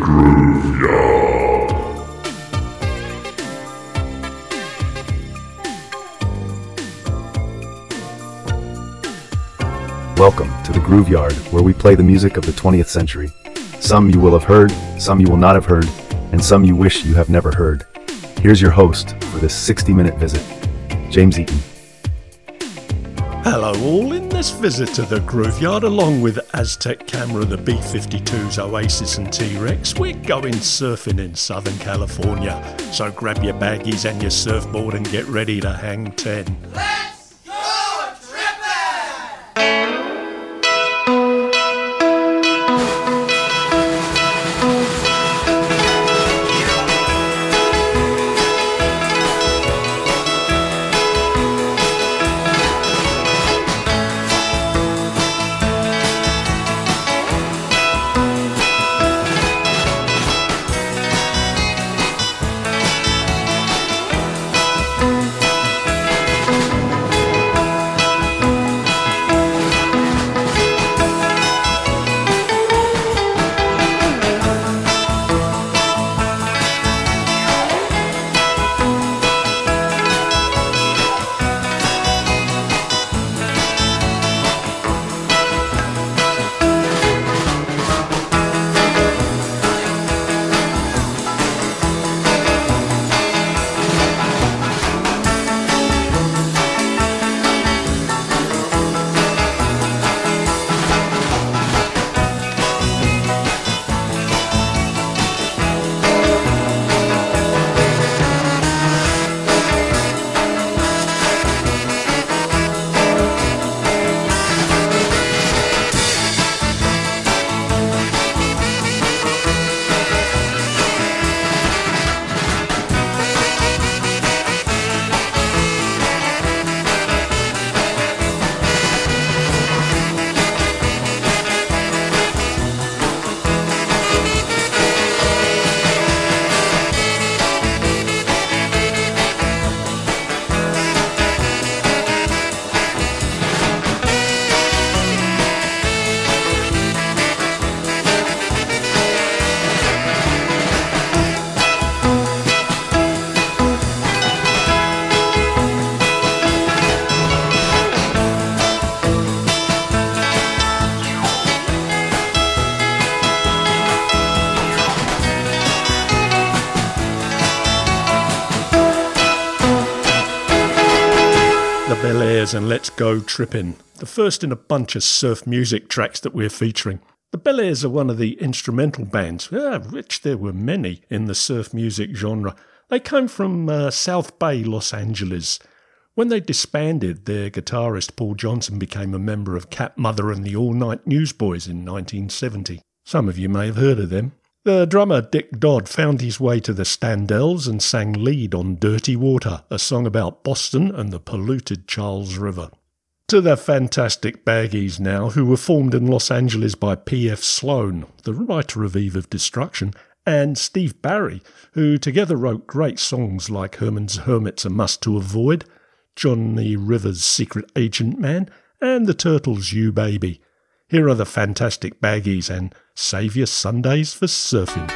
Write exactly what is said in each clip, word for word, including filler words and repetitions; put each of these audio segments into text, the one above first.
Welcome to the Groove Yard, where we play the music of the twentieth century. Some you will have heard, some you will not have heard, and some you wish you have never heard. Here's your host for this sixty minute visit, James Eaton. Hello all, in this visit to the Groove Yard, along with Aztec Camera, the B fifty-twos, Oasis and T-Rex, we're going surfing in Southern California. So grab your baggies and your surfboard and get ready to hang ten. Let's go tripping! And Let's Go Trippin', the first in a bunch of surf music tracks that we're featuring. The Bel Airs are one of the instrumental bands, ah, which there were many in the surf music genre. They came from uh, South Bay, Los Angeles. When they disbanded, their guitarist Paul Johnson became a member of Cat Mother and the All Night Newsboys in nineteen seventy. Some of you may have heard of them. The drummer Dick Dodd found his way to the Standells and sang lead on Dirty Water, a song about Boston and the polluted Charles River. To the Fantastic Baggies now, who were formed in Los Angeles by P F Sloan, the writer of Eve of Destruction, and Steve Barry, who together wrote great songs like Herman's Hermit's A Must to Avoid, Johnny Rivers' Secret Agent Man, and the Turtles' You Baby. Here are the Fantastic Baggies and Save Your Sundays for Surfing.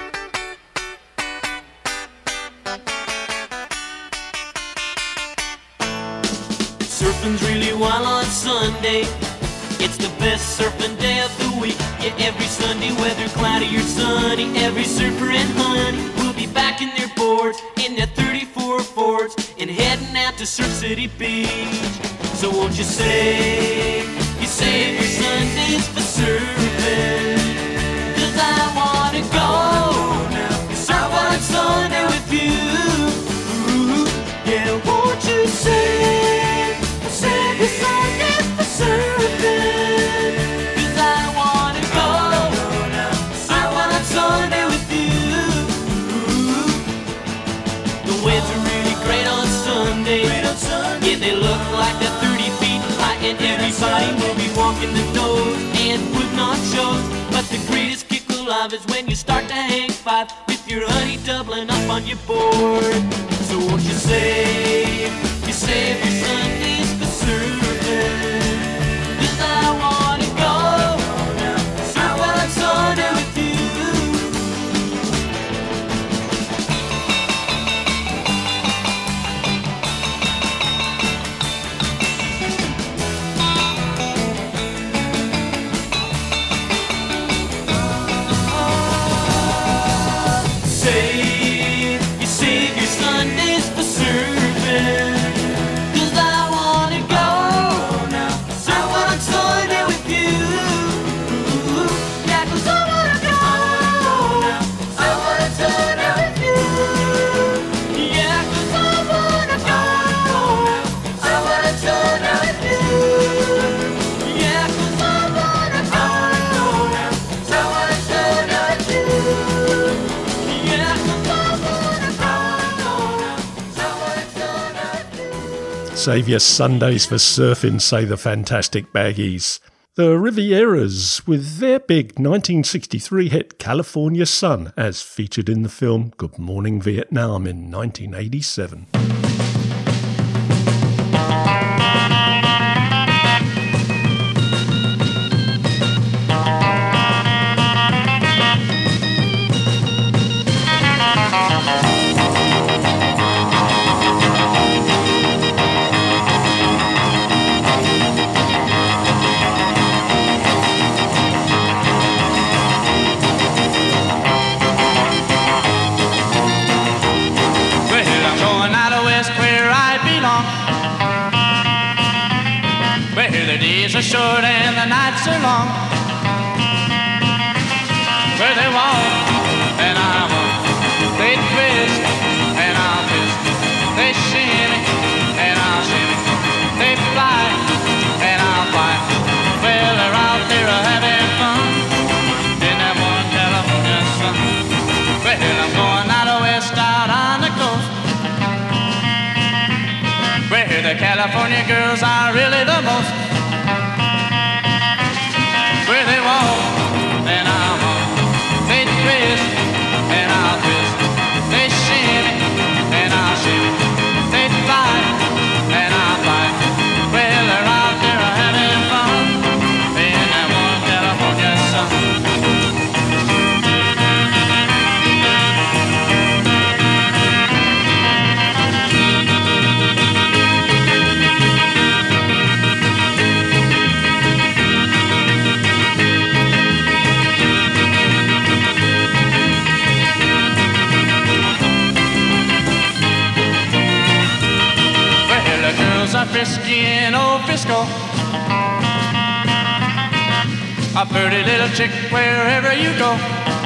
Surfing's really wild on Sunday. It's the best surfing day of the week. Yeah, every Sunday, whether cloudy or sunny, every surfer and honey will be back in their boards, in their thirty-four Fords, and heading out to Surf City Beach. So won't you save, you save your Sundays for surfing? 'Cause I wanna go now, surf on Sunday with you. Ooh, yeah, won't you save, save your Sundays for surfing? 'Cause I wanna go now, surf on Sunday with you. Ooh, the waves are really great on Sunday. Yeah, they look like they're thirty feet high, and everybody will be walking the nose and putting on shows. But the greatest kick alive is when you start to hang five with your honey doubling up on your board. So won't you save, you save your Sundays for surfing? 'Cause I wanna go surf on Sunday with you. Save your Sundays for surfing, say the fantastic Baggies. The Rivieras with their big nineteen sixty-three hit California Sun, as featured in the film Good Morning Vietnam in nineteen eighty-seven. Are short and the nights are long. Where they walk and I walk, they twist and I'll twist. They shimmy and I'll shimmy. They fly and I'll fly. Well, they're out there having fun in that one California sun. Well, I'm going out west, out on the coast, where the California girls are really the most. Where they walk and I'll walk, they twist and I'll twist. They shimmy and I'll shimmy. They fly and I'll fly. Well, they're out there having fun in that one California sun. Frisky in old Frisco, a pretty little chick wherever you go.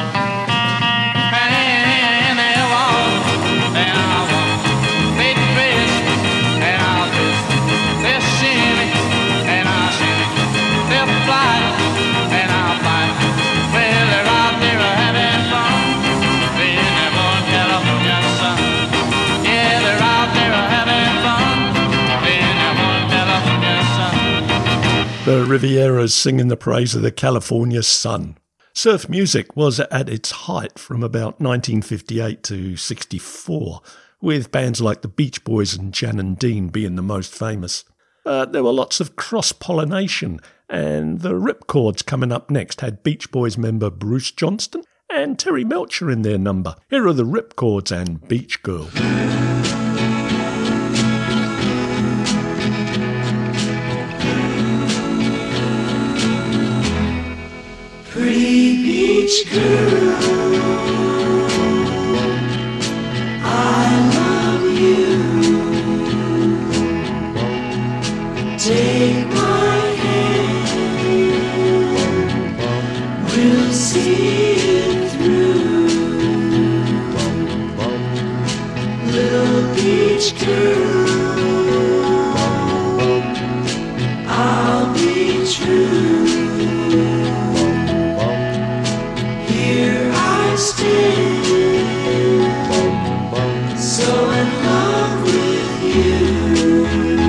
And they'll walk and I'll walk, they twist and I'll twist. They'll shimmy and I'll shimmy. They'll fly and I'll fly. Well, they're out there having fun in that one California sun. Yeah, they're out there having fun. The Rivieras singing the praise of the California sun. Surf music was at its height from about nineteen fifty-eight to sixty-four, with bands like the Beach Boys and Jan and Dean being the most famous. Uh, there were lots of cross-pollination, and the Ripcords coming up next had Beach Boys member Bruce Johnston and Terry Melcher in their number. Here are the Ripcords and Beach Girl. Pretty beach girl, I love you. Take my hand, we'll see it through. Little beach girl, I'll be true. Here I stand, so in love with you.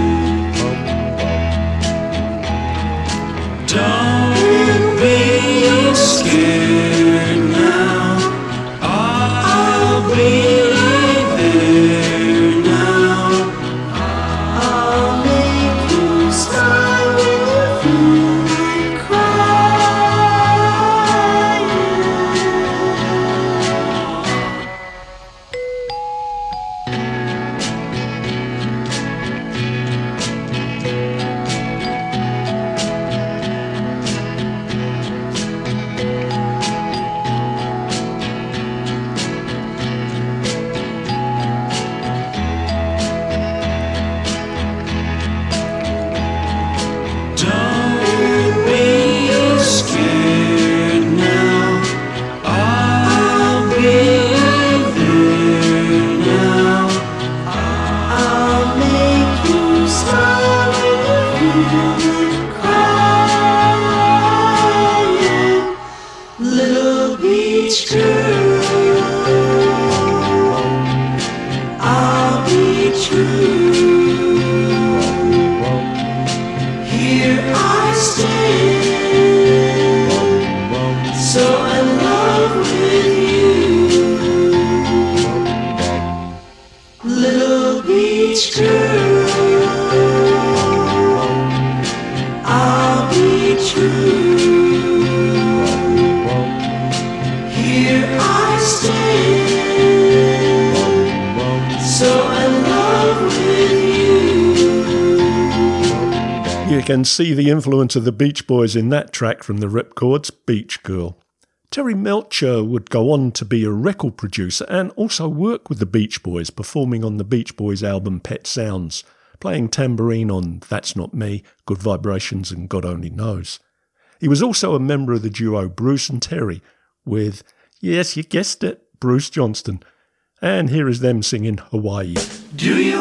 Don't be scared now, I'll be there now. I'll make you smile when you feel like crying. Don't be scared now, I'll be there now. I'll make you smile when you crying. Little beach girl, I'll be true. here I stand, so in love with you. You can see the influence of the Beach Boys in that track from the Ripcords, Beach Girl. Terry Melcher would go on to be a record producer and also work with the Beach Boys, performing on the Beach Boys album Pet Sounds, playing tambourine on That's Not Me, Good Vibrations and God Only Knows. He was also a member of the duo Bruce and Terry with, yes, you guessed it, Bruce Johnston. And here is them singing Hawaii. Do you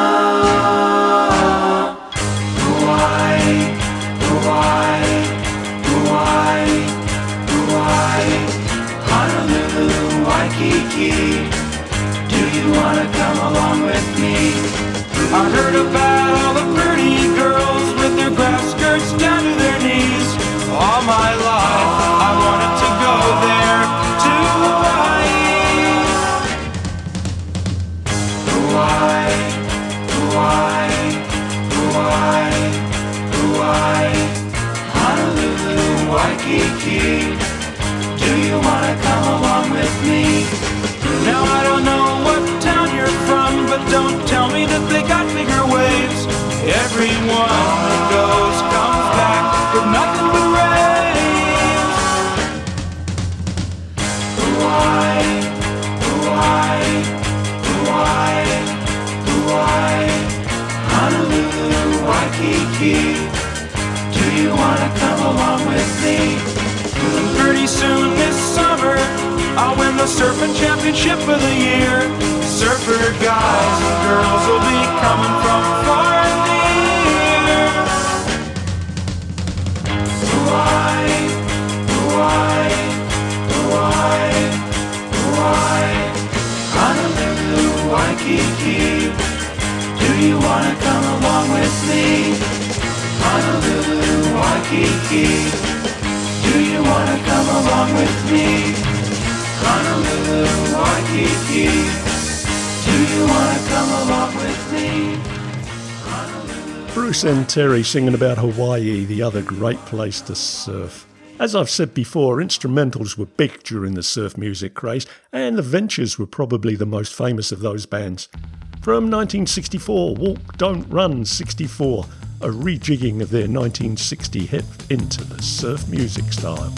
wanna Hawaii, Hawaii, Hawaii, Hawaii, Honolulu, Waikiki? Do you wanna come along with me? I heard about all the pretty girls with their grass skirts down to their knees. All my life I wanted to go there, to Hawaii. Hawaii, Hawaii, Hawaii, Hawaii, Honolulu, Waikiki. Do you wanna come along with me? Now I don't know what town you're from, but don't tell me that they got bigger waves. Everyone that goes comes back with nothing but raves. Hawaii, Hawaii, Hawaii, Hawaii, Honolulu, Waikiki. Do you wanna come along with me? Pretty soon this summer I'll win the surfing championship of the year. Surfer guys and girls will be coming from far and near. Hawaii, Hawaii, Hawaii, Hawaii, Honolulu, Waikiki. Do you wanna come along with me? Honolulu, Waikiki. Do you wanna come along with me? Honolulu, Waikiki. Do you wanna come along with me? Honolulu. Bruce and Terry singing about Hawaii, the other great place to surf. As I've said before, instrumentals were big during the surf music craze, and the Ventures were probably the most famous of those bands. From nineteen sixty-four, Walk, Don't Run sixty-four, a rejigging of their nineteen sixty hit into the surf music style.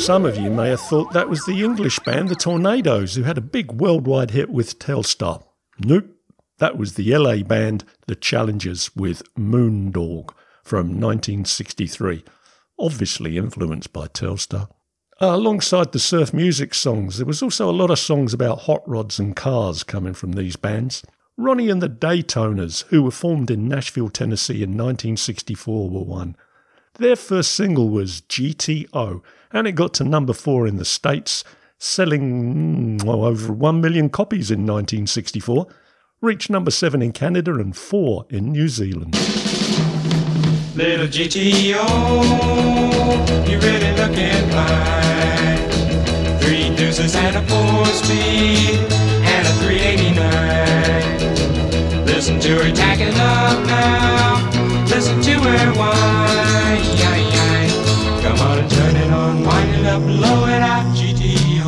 Some of you may have thought that was the English band The Tornadoes, who had a big worldwide hit with Telstar. Nope, that was the L A band The Challengers with Moondog from nineteen sixty-three, obviously influenced by Telstar. Uh, alongside the surf music songs, there was also a lot of songs about hot rods and cars coming from these bands. Ronnie and the Daytoners, who were formed in Nashville, Tennessee in nineteen sixty-four, were one. Their first single was G T O, and it got to number four in the States, selling mm, well, over one million copies in nineteen sixty-four, reached number seven in Canada and four in New Zealand. Little G T O, you really looking fine. Three deuces and a four-speed and a three eighty-nine. Listen to her tacking up now, listen to her whine. Come on and turn it on, wind it up, blow it out, G T O.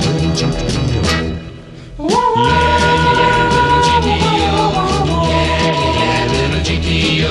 Yeah, yeah, little G T O. Yeah, yeah, little G T O.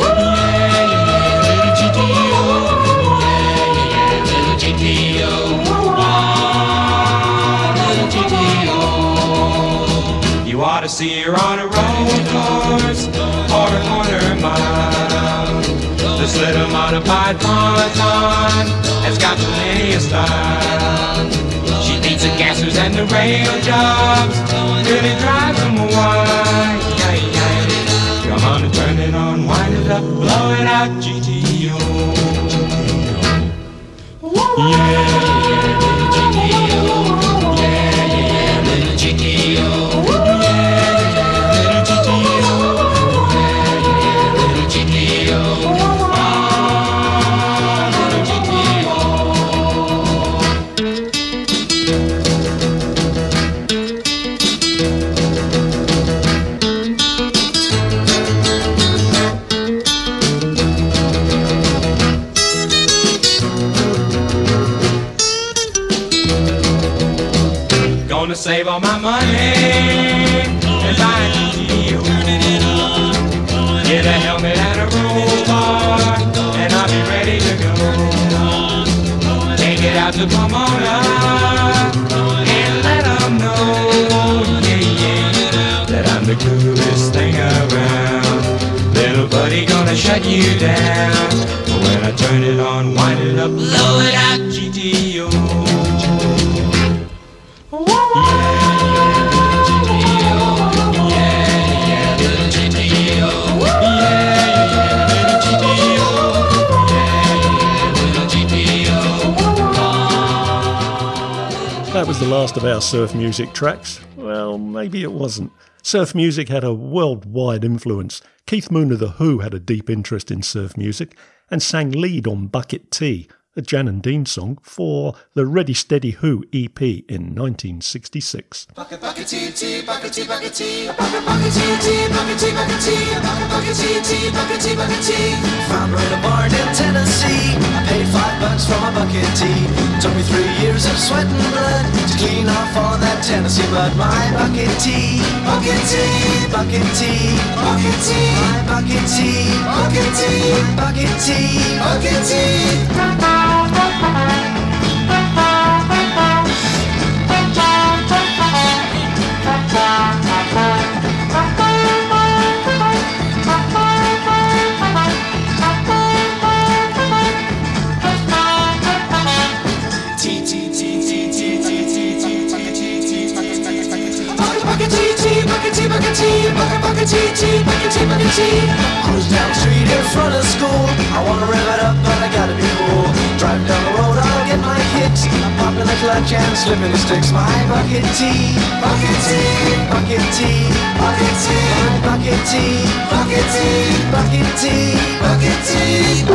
You ought to see her on a road course or a corner mile. This little modified ponton has got plenty of style. She beats the gassers and the rail jobs, really drives them wild. Come on and turn it on, wind it up, blow it out, G T O. Yeah, yeah, little G T O. Yeah, yeah, little G T O. Gonna save all my money and buy a G T O. Get a helmet and a roll bar, and I'll be ready to go. Take it out to Pomona and let them know, yeah, yeah, that I'm the coolest thing around. Little buddy gonna shut you down. But when I turn it on, wind it up, blow it out, G T O. That was the last of our surf music tracks. Well, maybe it wasn't. Surf music had a worldwide influence. Keith Moon of The Who had a deep interest in surf music and sang lead on Bucket Tea, a Jan and Dean song, for the Ready Steady Who E P in nineteen sixty-six. Bucket, bucket, tea, tea, bucket, tea, bucket, tea. Bucket, bucket, tea, tea, bucket, tea, bucket, tea. Bucket, bucket, tea, tea, bucket, tea, bucket, tea. Found her in a barn in Tennessee. I paid five bucks for my bucket tea. Took me three years of sweat and blood to clean off all that Tennessee mud. My bucket tea, Bucket tea, bucket tea, bucket tea, my bucket tea, bucket tea, bucket tea. bucket tea. Cruise down the street in front of school. I wanna rev it up, but I gotta be cool. Driving down the road, I'll get my kicks. I'm popping the clutch and slipping the sticks. My bucket tea, Bucket tea, bucket tea, bucket tea, my bucket tea, bucket tea, bucket tea. bucket tea.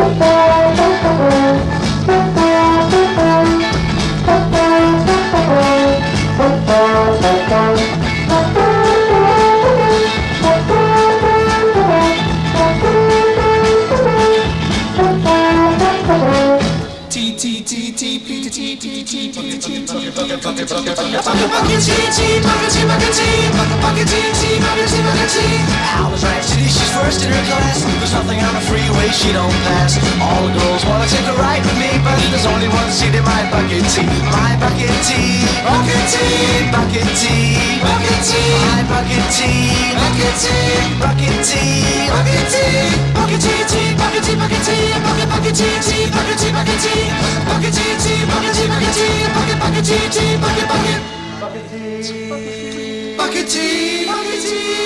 T T T T P Alice Rhapsody, she's first in her class. There's nothing on the freeway she don't pass. All the girls wanna take a ride with me, but there's only one seat in my bucket tea. My bucket tea, bucket tea, bucket tea, bucket tea, my bucket tea, bucket tea, bucket tea, bucket tea, bucket tea, tea, bucket tea, bucket tea, bucket bucket tea, tea, bucket tea, bucket tea, bucket tea, tea, bucket tea, bucket tea, bucket bucket tea, tea, bucket bucket bucket tea, bucket tea, bucket tea.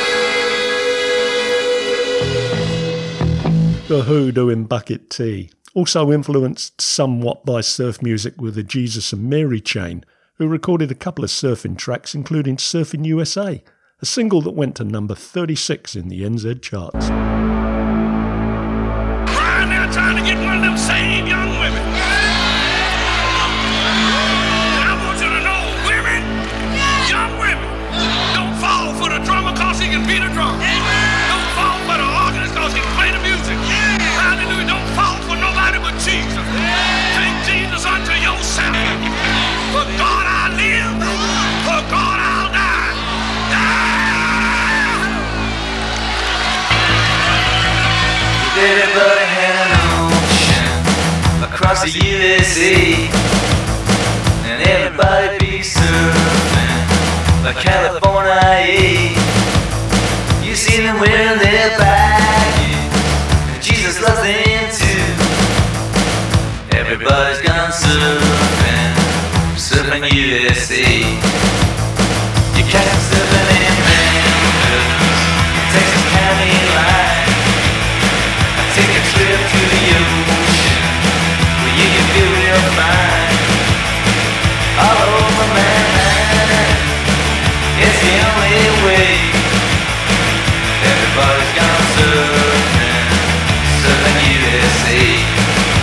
The Who doing Bucket Tea. Also influenced somewhat by surf music were the Jesus and Mary Chain, who recorded a couple of surfing tracks, including Surfing U S A, a single that went to number thirty-six in the N Z charts. I'm now trying to get one of them same young women. And I want you to know, women, young women, don't fall for the drummer cause he can beat a drum. Don't fall for the organist cause he can play the music. Hallelujah, don't fall for nobody but Jesus. Take Jesus unto yourself. For God I live, for God I'll die. Die! Everybody had an ocean across the U S A, and everybody be surfing like California. You see them wearing their baggage, and Jesus loves them too. Everybody's gone surfing, surfing U S A. You catch them surfing in Memphis, Texas County line. Take a trip to the ocean where you can feel real fine. All over Manhattan, it's the only way. Everybody's gone surfing, surfing U S A.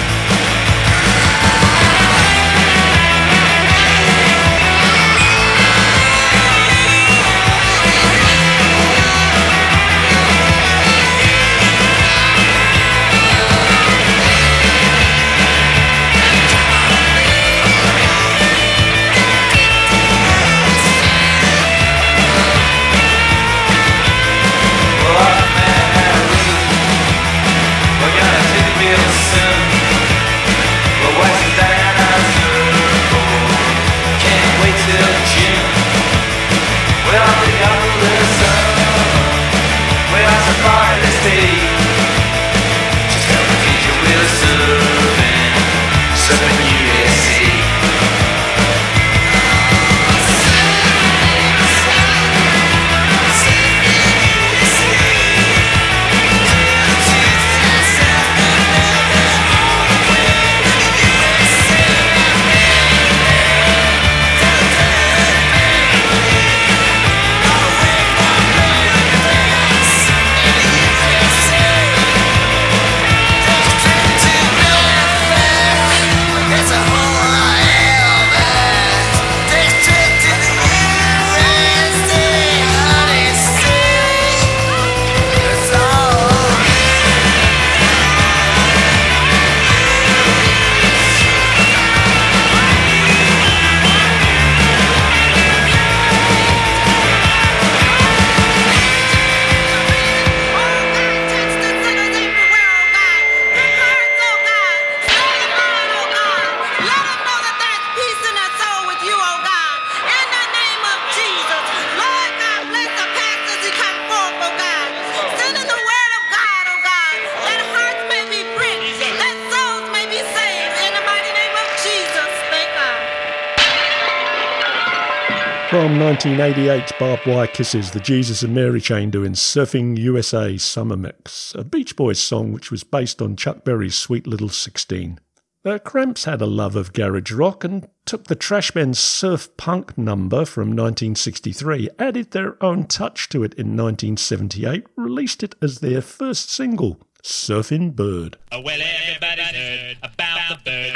From nineteen eighty-eight's Barbed Wire Kisses, the Jesus and Mary Chain doing Surfing U S A Summer Mix, a Beach Boys song which was based on Chuck Berry's Sweet Little sixteen. The Cramps had a love of garage rock and took the Trashmen's surf punk number from nineteen sixty-three, added their own touch to it in nineteen seventy-eight, released it as their first single, Surfing Bird. Oh, well, everybody's heard about the bird.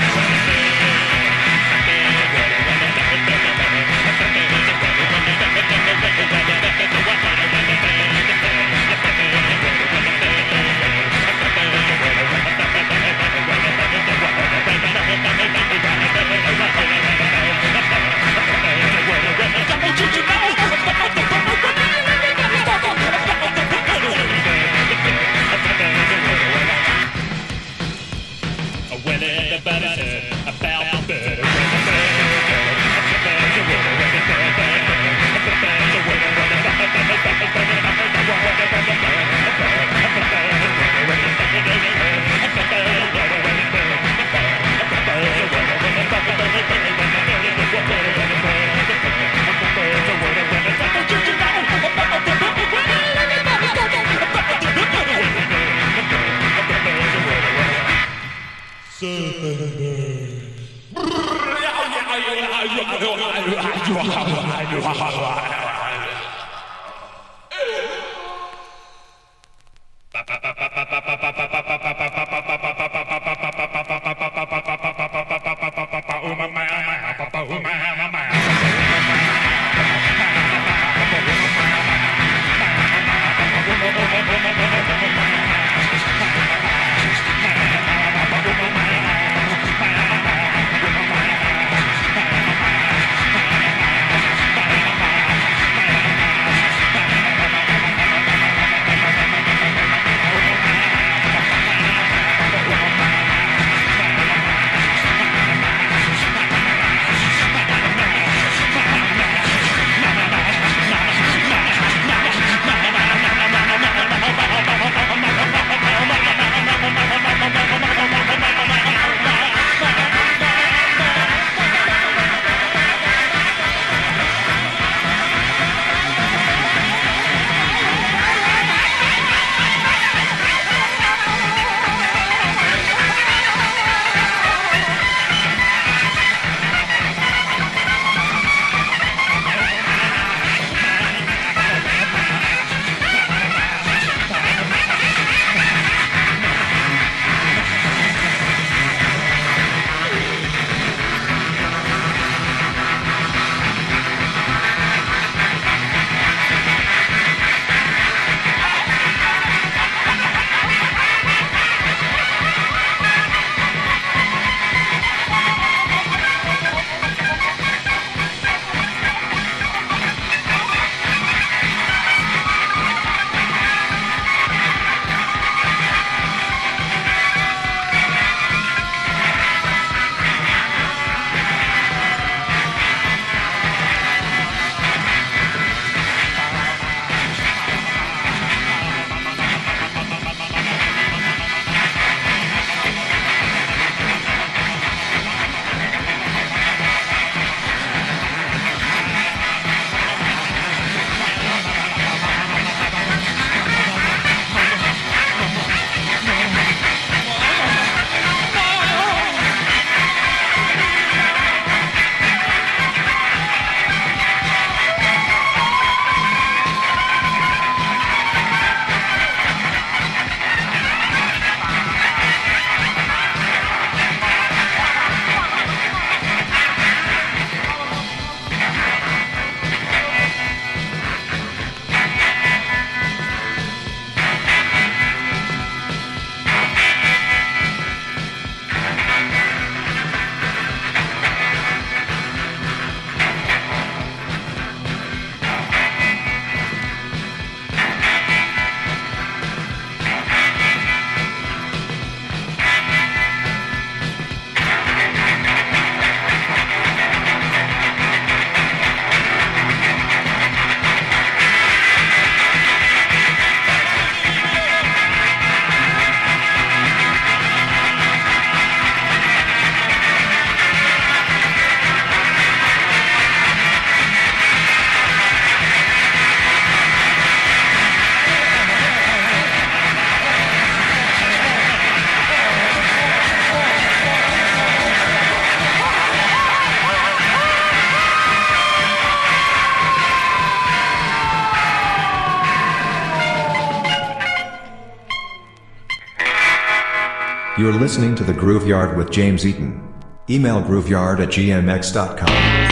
You're listening to The Grooveyard with James Eaton. Email grooveyard at g m x dot com.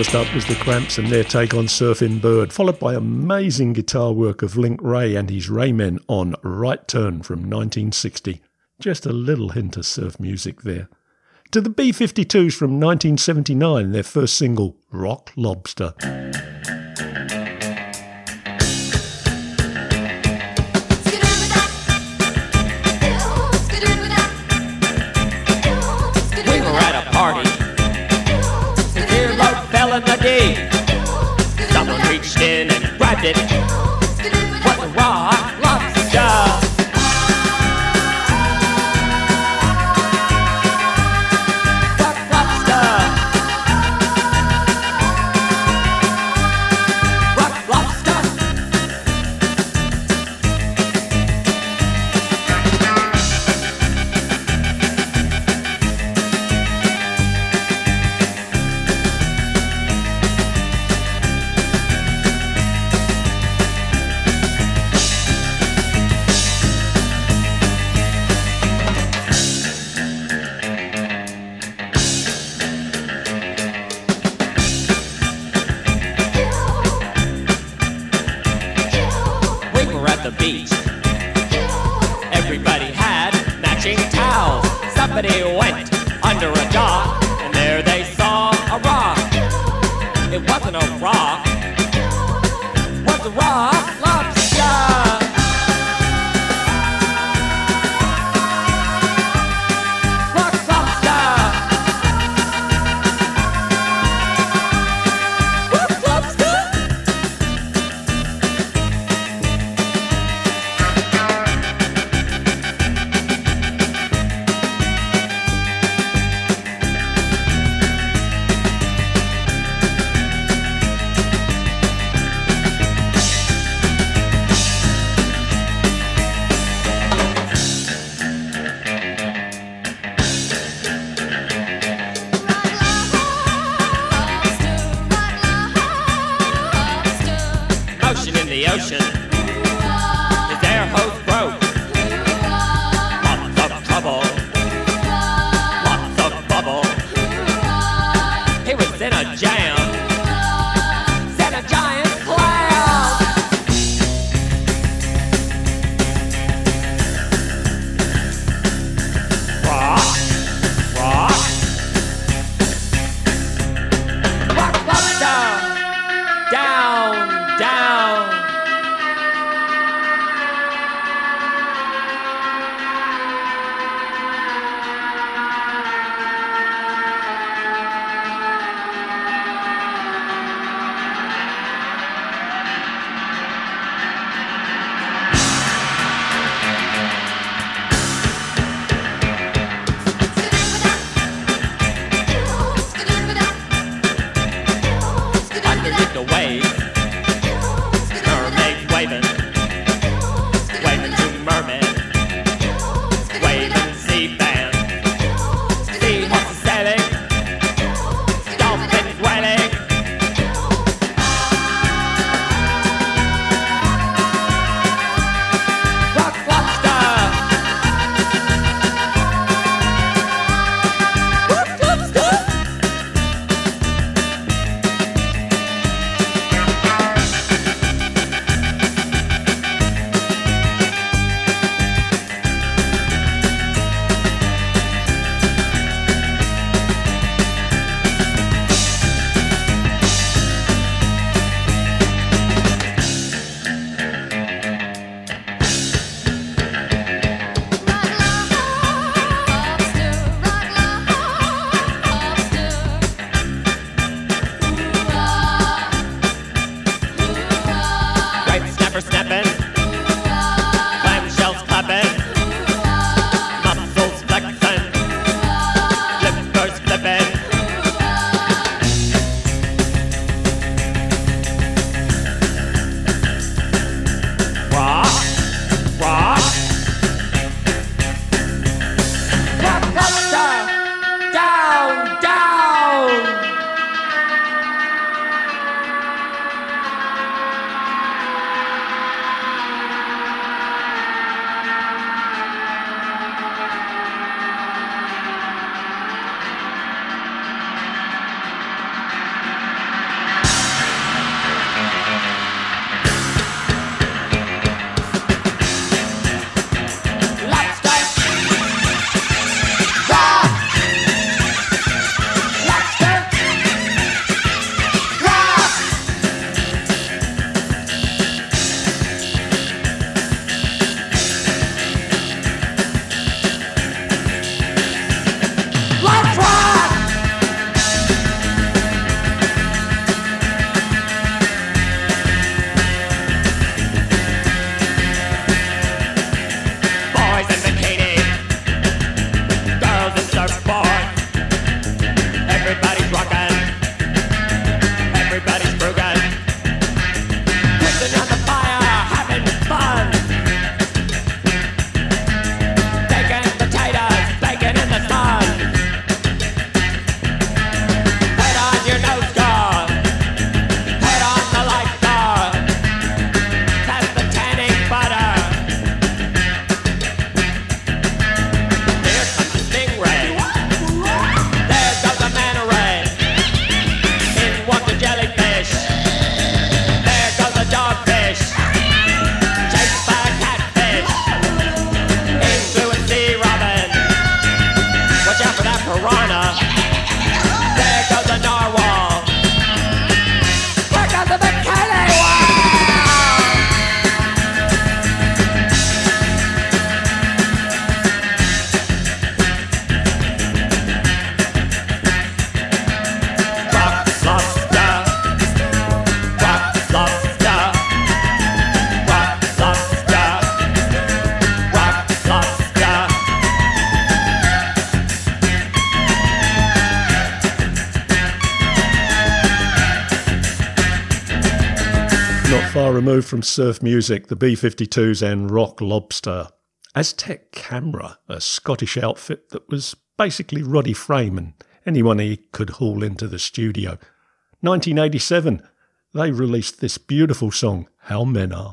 First up was the Cramps and their take on Surfin' Bird, followed by amazing guitar work of Link Wray and his Raymen on Right Turn from nineteen sixty. Just a little hint of surf music there. To the B fifty-twos from nineteen seventy-nine, their first single, Rock Lobster. We were at a party. The dear Lord fell in the deep. Someone reached in and grabbed it. What a rock lobster! Somebody went under a dock, and there they saw a rock. It wasn't a rock, it was a rock lobster. Rock lobster. Rock lobster. The ocean, his air hose broke. Lots of trouble, lots of bubble. He was in a jam, set a giant clam. Rock, rock, rock lobster, down, down. removed from surf music, the B fifty-twos and Rock Lobster. Aztec Camera, a Scottish outfit that was basically Roddy Frame and anyone he could haul into the studio. nineteen eighty-seven, they released this beautiful song, How Men Are.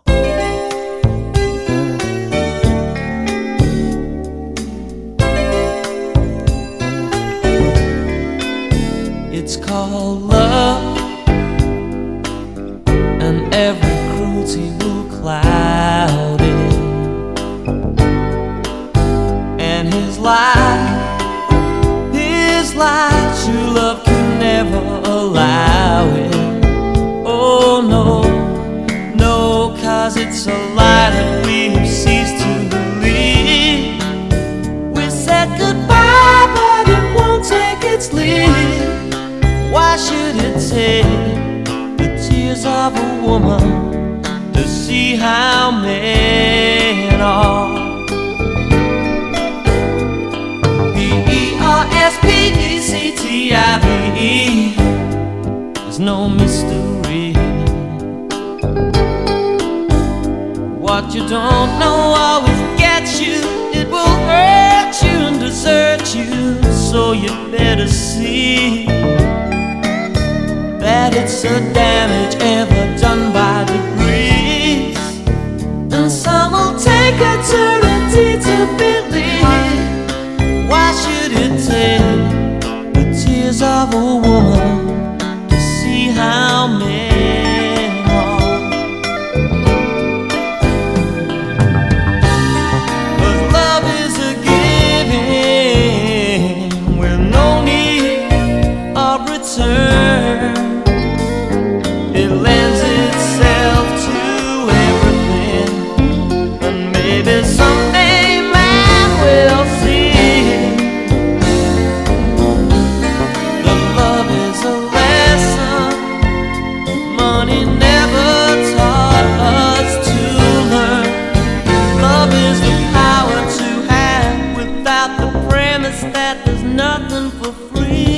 It's called love, and every cruelty will cloud it. And his life, his life, true love can never allow it. Oh no, no, cause it's a lie that we have ceased to believe. We said goodbye, but it won't take its leave. Why should it take the tears of a woman to see how men are? P E R S P E C T I V E, there's no mystery. What you don't know always gets you. It will hurt you and desert you, so you better see that it's a damage ever done by degrees. And some will take eternity to believe. Why should it take the tears of a woman to see how men are? 'Cause love is a giving with no need of return. It lends itself to everything, and maybe someday man will see that love is a lesson money never taught us to learn. Love is the power to have without the premise that there's nothing for free.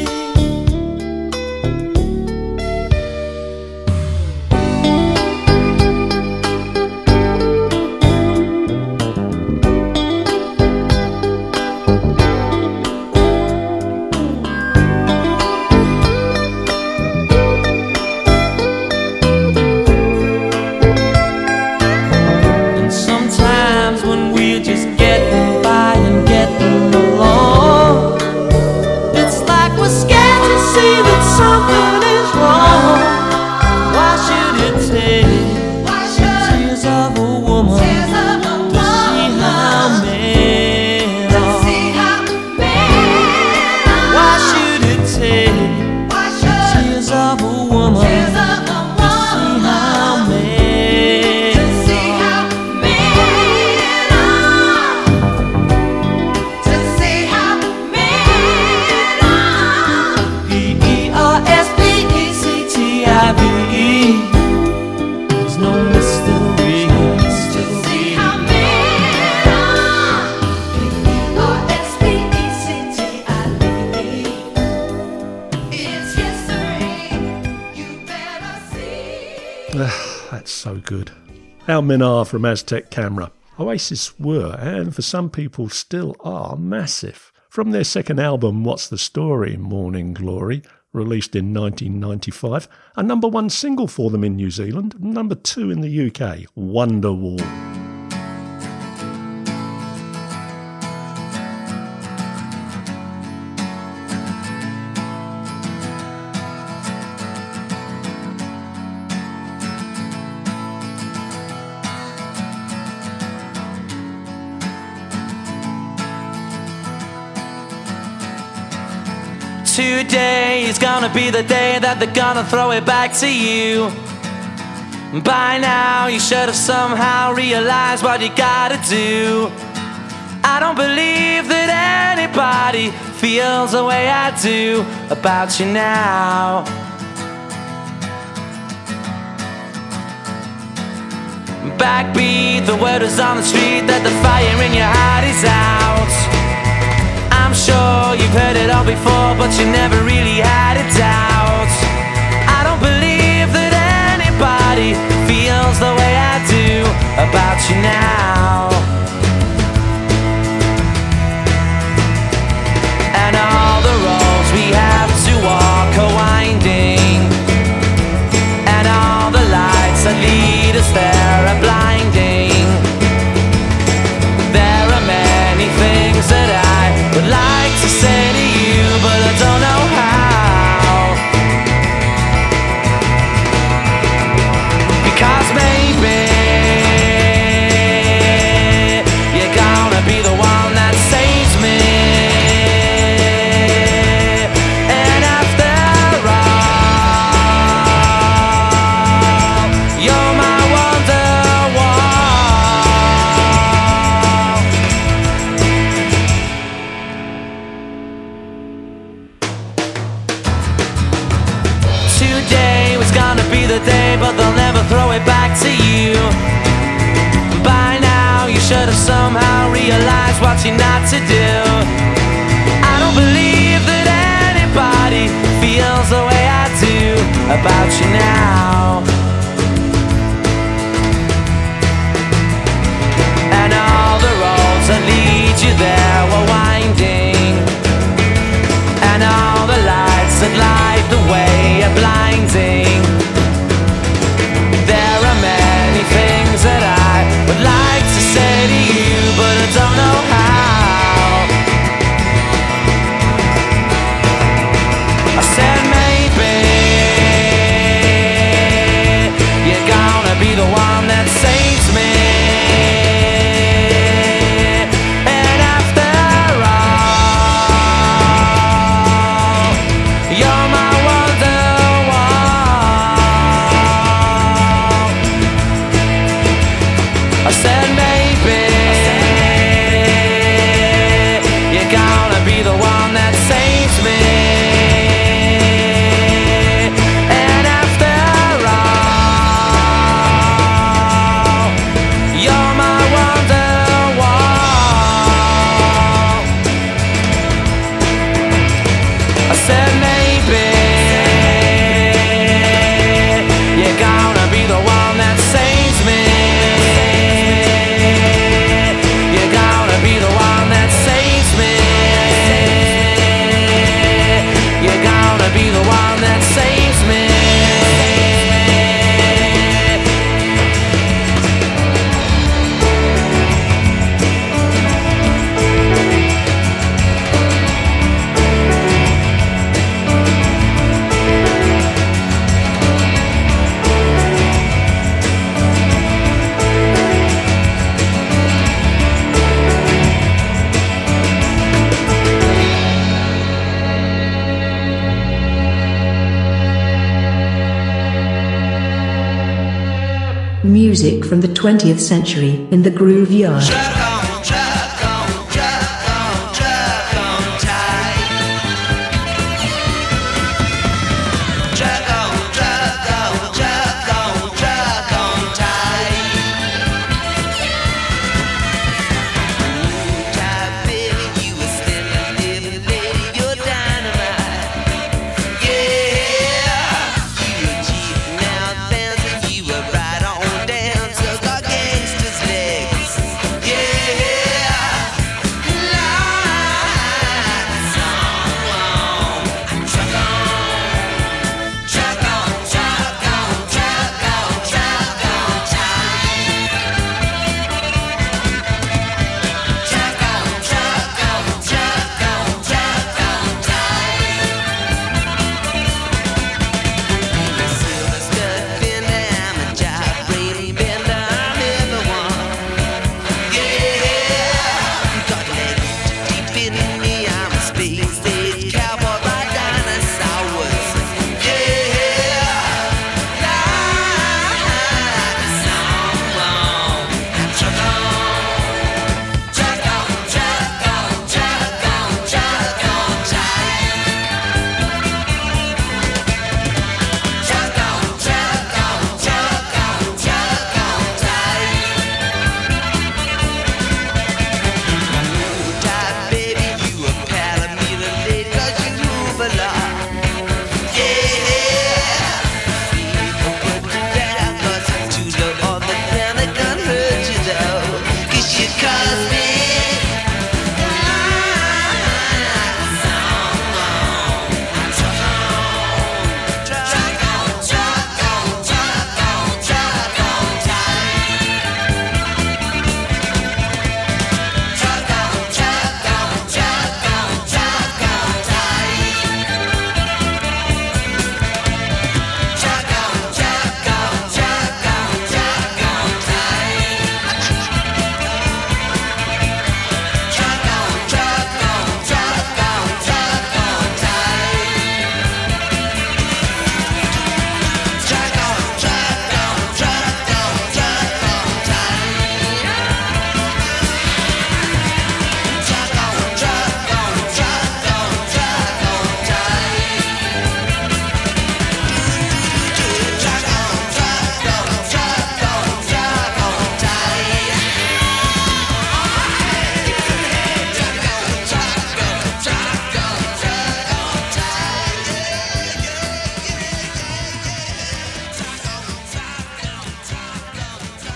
That's so good. How Men Are from Aztec Camera. Oasis were, and for some people still are, massive. From their second album, What's the Story, Morning Glory, released in nineteen ninety-five, a number one single for them in New Zealand, number two in the U K, Wonderwall. Today is gonna be the day that they're gonna throw it back to you. By now you should have somehow realized what you gotta do. I don't believe that anybody feels the way I do about you now. Backbeat, the word is on the street that the fire in your heart is out. I'm sure you've heard it all before, but you never really had a doubt. I don't believe that anybody feels about you now. And all the roads we have to walk are winding, and all the lights that lead us there are blinding. There are many things that I would like to say to you, but I don't know how. Because maybe you're gonna be the one that saves me. And after all, you're my today was gonna be the day, but they'll never throw it back to you. By now you should have somehow realized what you're not to do. I don't believe that anybody feels the way I do about you now. And all the roads that lead you there were winding, and all the lights that light the way are blinding. There are many things that I would like to say to you, but I don't know how. I said maybe you're gonna be the one that saves me. And after all, you're my wonderwall. I said maybe you're gonna be the one that saves me. And after all, you're my wonderwall. I said maybe you're gonna be the one that saves me. You're gonna be the one that saves me. You're gonna be the one that saves me. Music from the twentieth century in the Groove Yard. Yeah.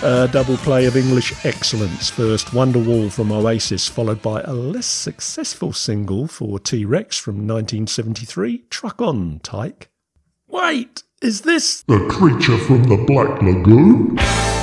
A double play of English excellence. First Wonderwall from Oasis, followed by a less successful single for T-Rex from nineteen seventy-three, Truck On, Tyke. Wait, is this... The Creature from the Black Lagoon?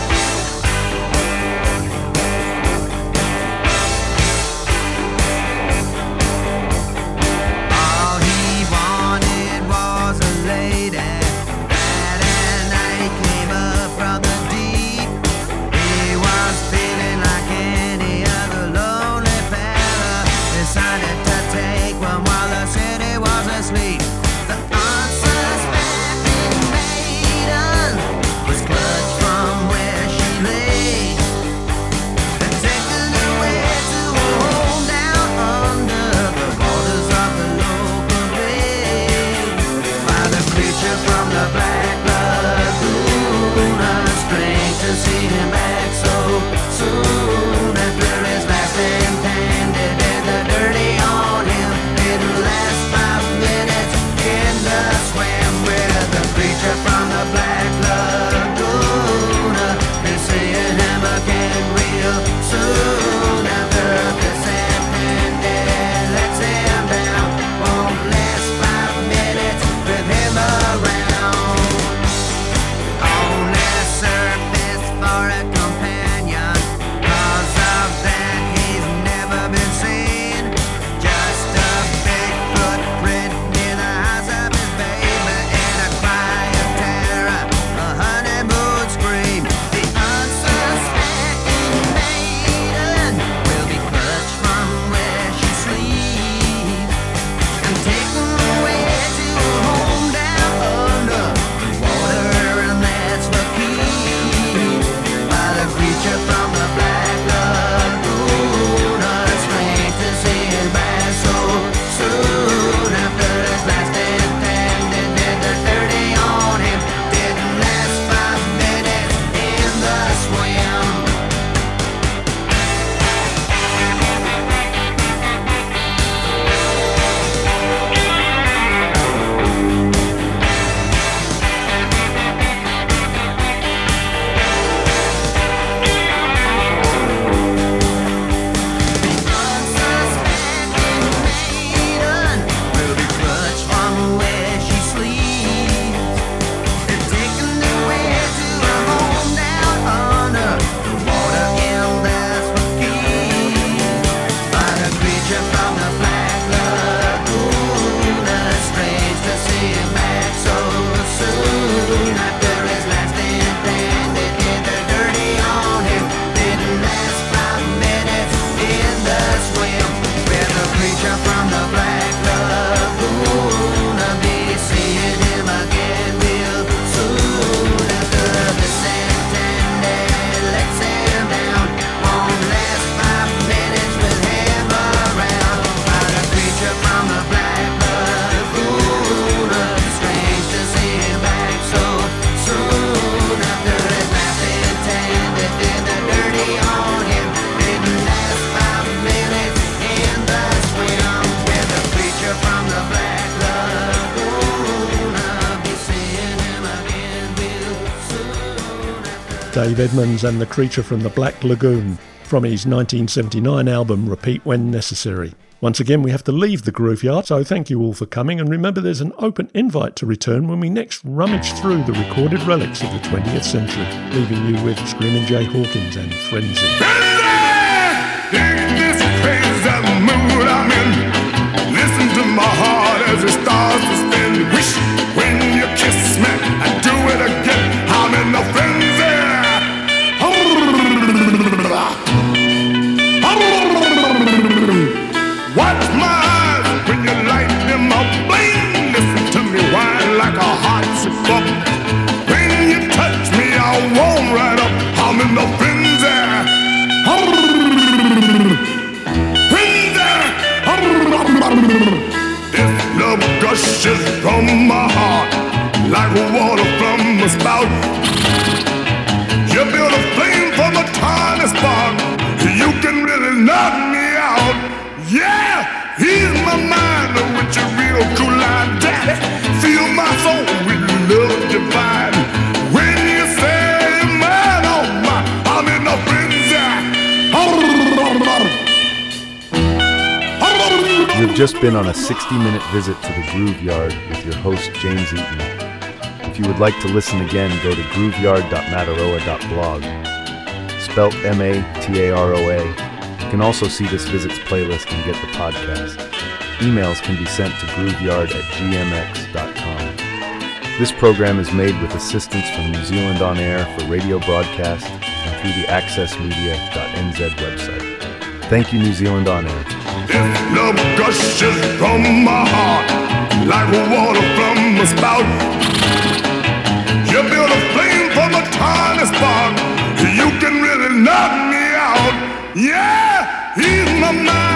Dave Edmunds and the Creature from the Black Lagoon from his nineteen seventy-nine album Repeat When Necessary. Once again, we have to leave the Grooveyard, so thank you all for coming, and remember there's an open invite to return when we next rummage through the recorded relics of the twentieth century, leaving you with Screamin' Jay Hawkins and Frenzy. Dig this crazy mood I'm in. Listen to my heart as it starts to spin. Wish when you kiss me, I do it again. I'm in a frenzy. Watch my eyes when you light them up. Bling, listen to me whine like a hot cigar. When you touch me, I'll warm right up. I'm in the frenzy. This love gushes from my heart like water from a spout. You build a flame from a tiny spark. You can really knock me out. Yeah, he's my mind with your real cool line. Daddy, fill my soul with love divine. When you say man, oh my, just been on a sixty minute visit to the Groove Yard with your host, James Eaton. If you would like to listen again, go to grooveyard dot mataroa dot blog. Spelt M A T A R O A. You can also see this visit's playlist and get the podcast. Emails can be sent to grooveyard at g m x dot com. This program is made with assistance from New Zealand On Air for radio broadcast and through the access media dot n z website. Thank you, New Zealand On Air. If love gushes from my heart like water from a spout, you build a flame from a tiny spark, you can really knock me out. Yeah, he's my man.